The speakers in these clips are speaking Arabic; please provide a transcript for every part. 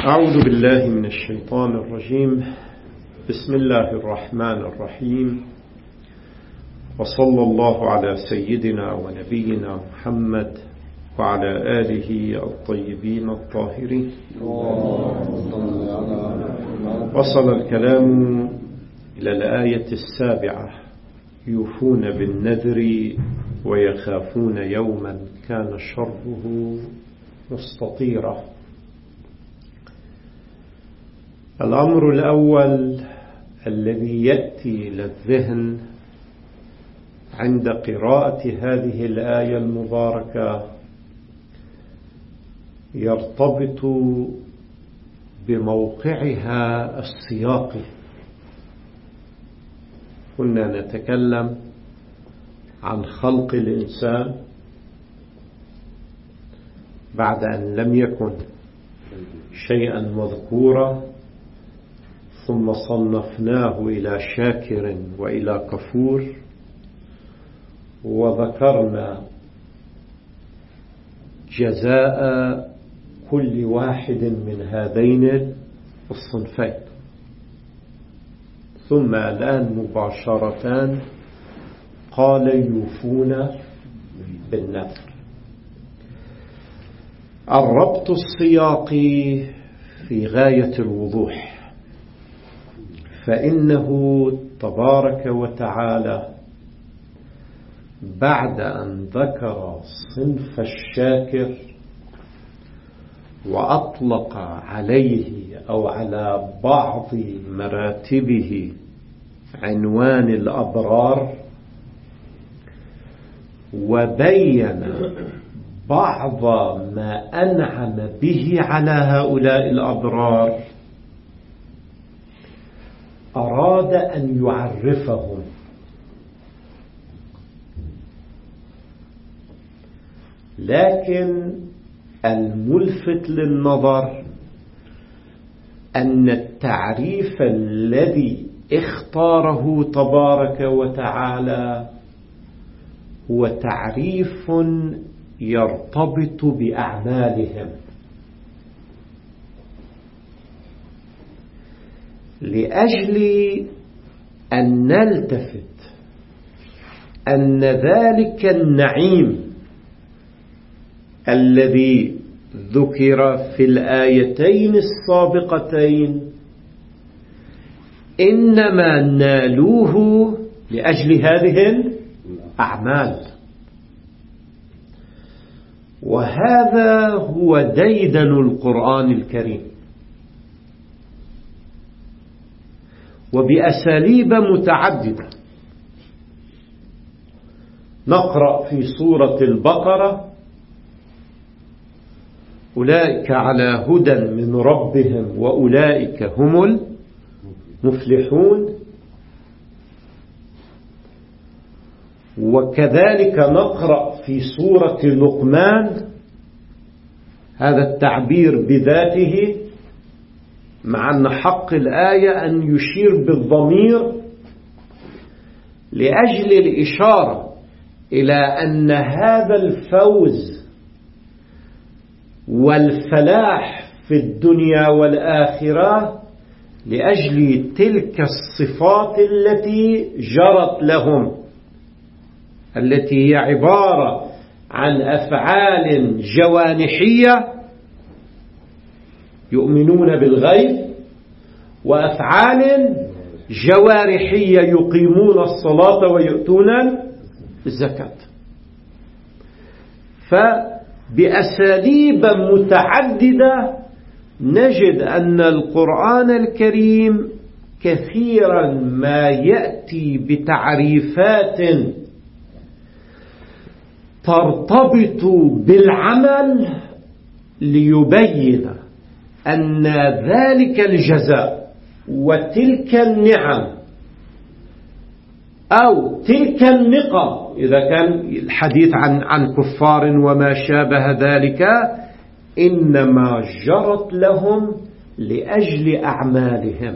أعوذ بالله من الشيطان الرجيم. بسم الله الرحمن الرحيم، وصلى الله على سيدنا ونبينا محمد وعلى آله الطيبين الطاهرين. وصل الكلام إلى الآية 7: يوفون بالنذر ويخافون يوما كان شره مستطيرا. الأمر الأول الذي يأتي للذهن عند قراءة هذه الآية المباركة يرتبط بموقعها السياقي. كنا نتكلم عن خلق الإنسان بعد أن لم يكن شيئا مذكورا، ثم صنفناه إلى شاكر وإلى كفور، وذكرنا جزاء كل واحد من هذين الصنفين. ثم الآن مباشرة قال يوفون بالنذر. الربط السياقي في غاية الوضوح، فإنه تبارك وتعالى بعد أن ذكر صنف الشاكر وأطلق عليه أو على بعض مراتبه عنوان الأبرار، وبين بعض ما أنعم به على هؤلاء الأبرار، أراد أن يعرفهم. لكن الملفت للنظر أن التعريف الذي اختاره تبارك وتعالى هو تعريف يرتبط بأعمالهم، لأجل أن نلتفت أن ذلك النعيم الذي ذكر في الآيتين السابقتين إنما نالوه لأجل هذه الأعمال. وهذا هو ديدن القرآن الكريم، وبأساليب متعددة. نقرأ في سورة البقرة: أولئك على هدى من ربهم وأولئك هم المفلحون. وكذلك نقرأ في سورة لقمان هذا التعبير بذاته، مع أن حق الآية أن يشير بالضمير لأجل الإشارة إلى أن هذا الفوز والفلاح في الدنيا والآخرة لأجل تلك الصفات التي جرت لهم، التي هي عبارة عن أفعال جوانحية يؤمنون بالغيب، وأفعال جوارحية يقيمون الصلاة ويؤتون الزكاة. فبأساليب متعددة نجد أن القرآن الكريم كثيرا ما يأتي بتعريفات ترتبط بالعمل ليبين أن ذلك الجزاء وتلك النعم أو تلك النقم، إذا كان الحديث عن كفار وما شابه ذلك، إنما جرت لهم لأجل أعمالهم.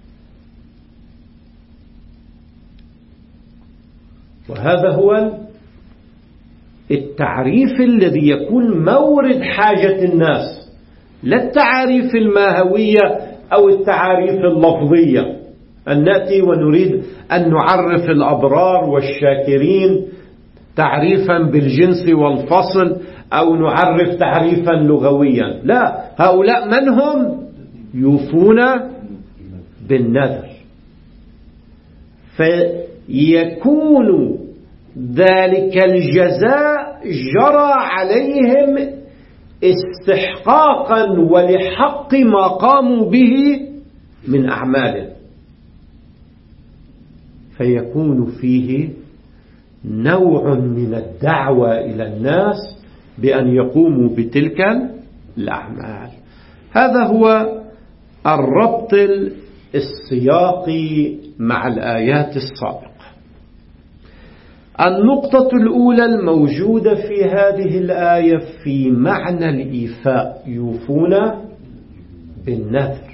وهذا هو التعريف الذي يكون مورد حاجة الناس لا التعاريف الماهوية أو التعاريف اللفظية أن نأتي ونريد أن نعرف الأبرار والشاكرين تعريفا بالجنس والفصل أو نعرف تعريفا لغويا. لا، هؤلاء من هم؟ يوفون بالنذر، فيكون ذلك الجزاء جرى عليهم استحقاقا ولحق ما قاموا به من أعمال، فيكون فيه نوع من الدعوة إلى الناس بأن يقوموا بتلك الأعمال. هذا هو الربط السياقي مع الآيات السابقة. النقطة الأولى الموجودة في هذه الآية في معنى الإيفاء، يوفون بالنذر.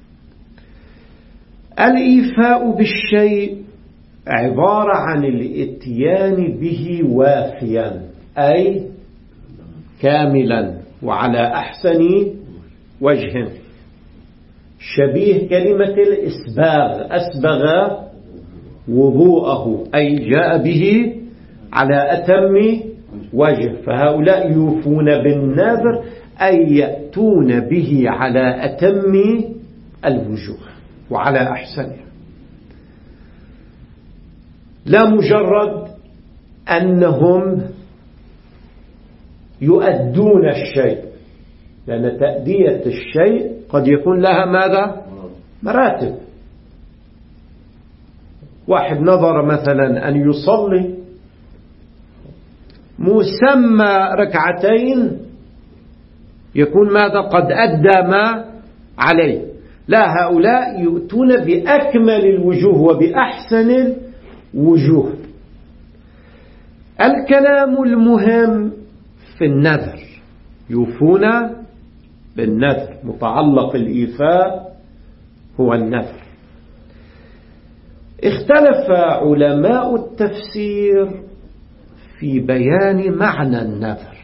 الإيفاء بالشيء عبارة عن الاتيان به وافيا، أي كاملا وعلى أحسن وجه، شبيه كلمة الإسباغ، أسبغ وضوءه، أي جاء به على أتم وجه. فهؤلاء يوفون بالنذر أي يأتون به على أتم الوجوه وعلى أحسنها، لا مجرد أنهم يؤدون الشيء، لأن تأدية الشيء قد يكون لها ماذا؟ مراتب. واحد نظر مثلا أن يصلي مسمى ركعتين يكون ماذا؟ قد أدى ما عليه. لا، هؤلاء يؤتون بأكمل الوجوه وبأحسن الوجوه. الكلام المهم في النذر، يوفون بالنذر، متعلق الإيفاء هو النذر. اختلف علماء التفسير في بيان معنى النذر.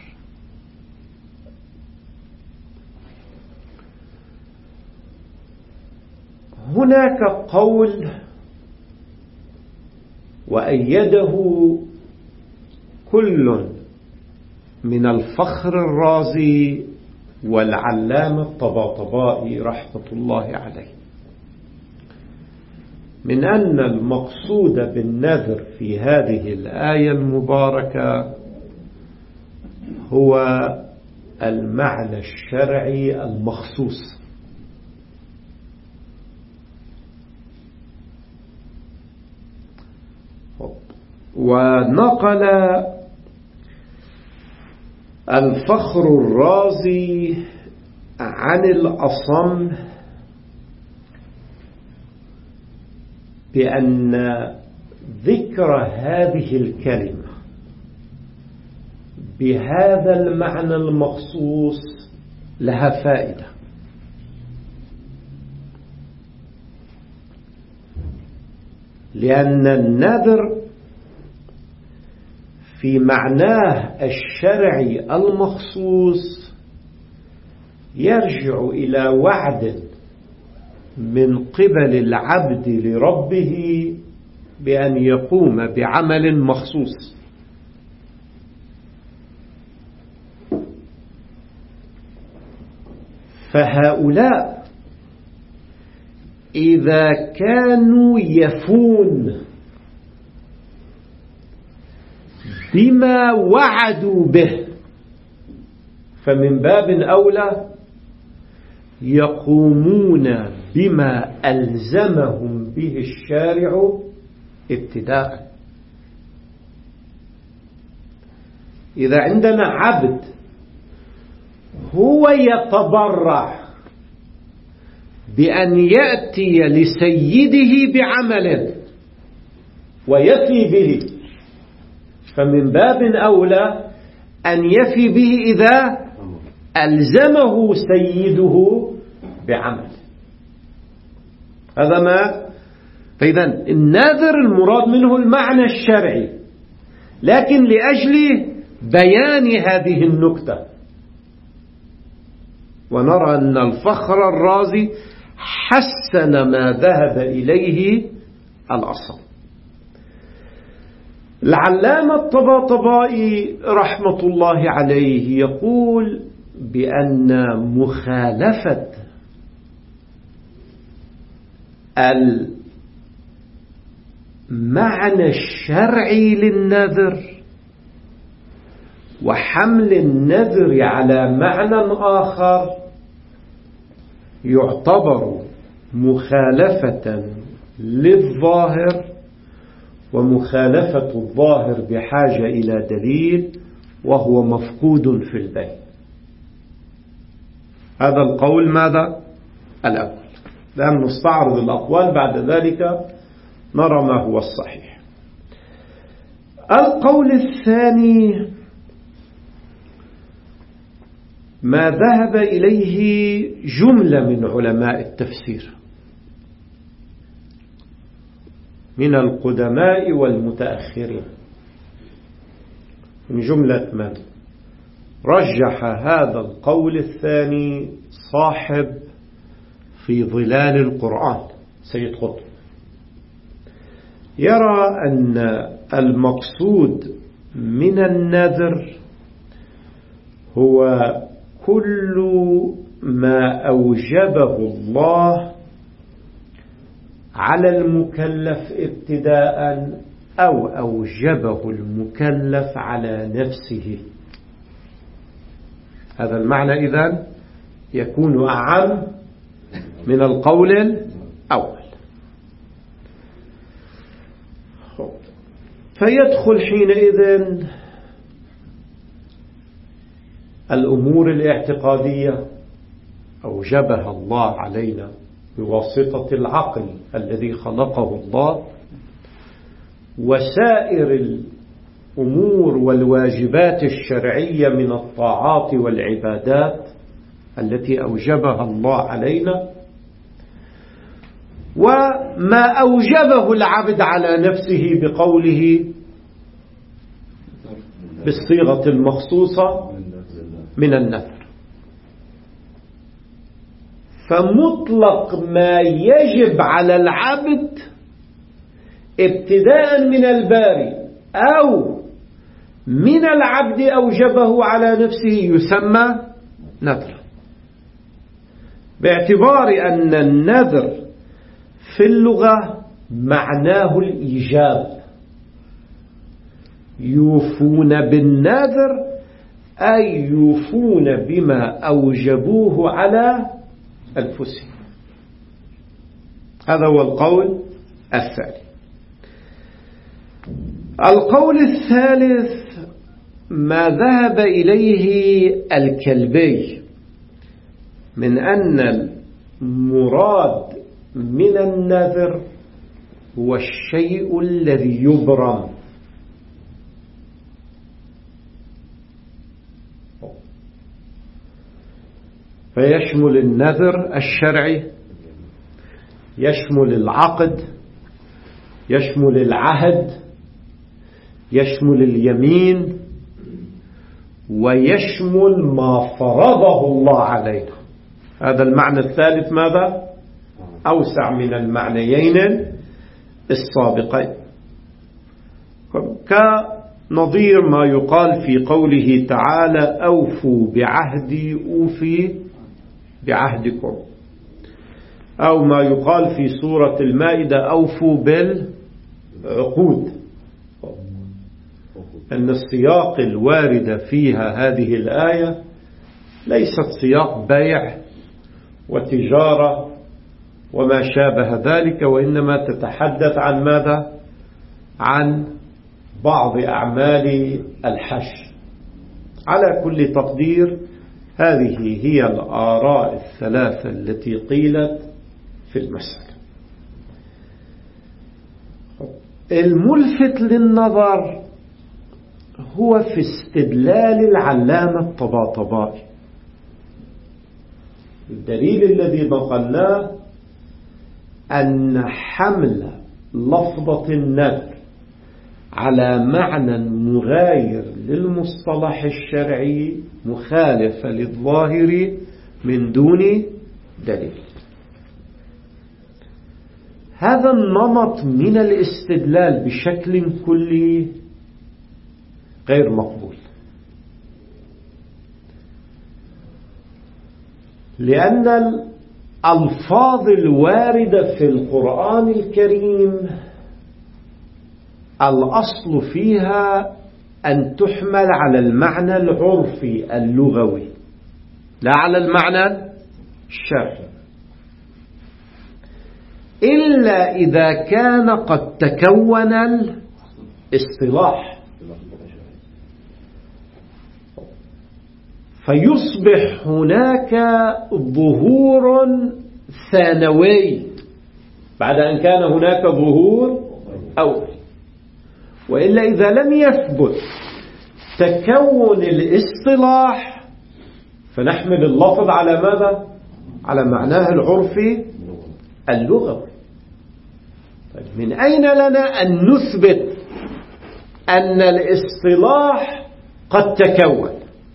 هناك قول وأيده كل من الفخر الرازي والعلامة الطباطبائي رحمة الله عليه، من أن المقصود بالنذر في هذه الآية المباركة هو المعنى الشرعي المخصوص. ونقل الفخر الرازي عن الأصم بأن ذكر هذه الكلمة بهذا المعنى المخصوص لها فائدة، لأن النذر في معناه الشرعي المخصوص يرجع إلى وعد من قبل العبد لربه بأن يقوم بعمل مخصوص. فهؤلاء إذا كانوا يفون بما وعدوا به فمن باب أولى يقومون بما ألزمهم به الشارع ابتداء. إذا عندنا عبد هو يتبرع بأن يأتي لسيده بعمل ويفي به، فمن باب أولى أن يفي به إذا ألزمه سيده بعمل. هذا ما فإذا النذر المراد منه المعنى الشرعي، لكن لأجل بيان هذه النكتة ونرى أن الفخر الرازي حسن ما ذهب إليه الأصل. العلامة الطباطبائي رحمة الله عليه يقول بأن مخالفة المعنى الشرعي للنذر وحمل النذر على معنى آخر يعتبر مخالفة للظاهر، ومخالفة الظاهر بحاجة إلى دليل وهو مفقود في البين. هذا القول ماذا؟ الأول. لأن نستعرض الأقوال بعد ذلك نرى ما هو الصحيح. القول الثاني ما ذهب إليه جملة من علماء التفسير من القدماء والمتأخرين، من جملة من رجح هذا القول الثاني صاحب في ظلال القرآن سيد قطب، يرى أن المقصود من النذر هو كل ما أوجبه الله على المكلف ابتداء أو أوجبه المكلف على نفسه. هذا المعنى إذن يكون أعم من القول الأول. فيدخل حينئذ الأمور الاعتقادية أوجبها الله علينا بواسطة العقل الذي خلقه الله، وسائر الأمور والواجبات الشرعية من الطاعات والعبادات التي أوجبها الله علينا، وما أوجبه العبد على نفسه بقوله بالصيغة المخصوصة من النذر. فمطلق ما يجب على العبد ابتداء من الباري أو من العبد أوجبه على نفسه يسمى نذر، باعتبار أن النذر في اللغة معناه الإيجاب. يوفون بالنذر أي يوفون بما أوجبوه على أنفسهم. هذا هو القول الثاني. القول الثالث ما ذهب إليه الكلبي من أن المراد من النذر هو الشيء الذي يبرم، فيشمل النذر الشرعي، يشمل العقد، يشمل العهد، يشمل اليمين، ويشمل ما فرضه الله علينا. هذا المعنى الثالث ماذا؟ أوسع من المعنيين السابقين، كنظير ما يقال في قوله تعالى أوفوا بعهدي أوفي بعهدكم، أو ما يقال في سورة المائدة أوفوا بالعقود، أن السياق الوارد فيها هذه الآية ليست سياق بيع وتجارة وما شابه ذلك، وإنما تتحدث عن ماذا؟ عن بعض أعمال الحج. على كل تقدير هذه هي الآراء الثلاثة التي قيلت في المسألة. الملفت للنظر هو في استدلال العلامة الطباطبائي. الدليل الذي نقلناه أن حمل لفظة النذر على معنى مغاير للمصطلح الشرعي مخالف للظاهر من دون دليل. هذا النمط من الاستدلال بشكل كلي غير مقبول، لأن الألفاظ الواردة في القرآن الكريم الأصل فيها أن تحمل على المعنى العرفي اللغوي لا على المعنى الشرعي، إلا إذا كان قد تكون الاصطلاح فيصبح هناك ظهور ثانوي بعد أن كان هناك ظهور أول. وإلا إذا لم يثبت تكون الاصطلاح فنحمل اللفظ على ماذا؟ على معناه العرفي اللغوي. طيب من أين لنا أن نثبت أن الاصطلاح قد تكون؟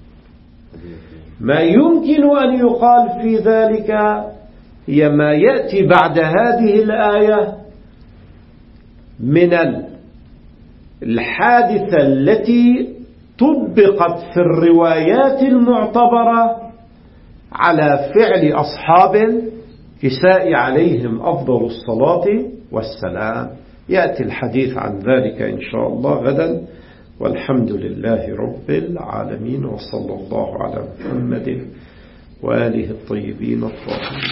ما يمكن أن يقال في ذلك هي ما يأتي بعد هذه الآية من الحادثة التي طبقت في الروايات المعتبرة على فعل أصحاب الكساء عليهم أفضل الصلاة والسلام. يأتي الحديث عن ذلك إن شاء الله غدا، والحمد لله رب العالمين، وصلى الله على محمد وآله الطيبين الطاهرين.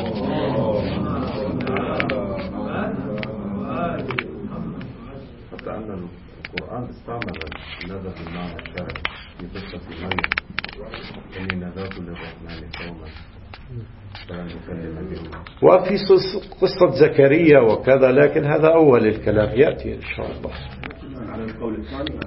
حتى أن القرآن استعمل الندى في المعنى الشرعي في قصة مريم، إني نذرت للرحمن صوما فلن أكلم اليوم، وفي قصة زكريا وكذا، لكن هذا أول الكلام يأتي إن شاء الله.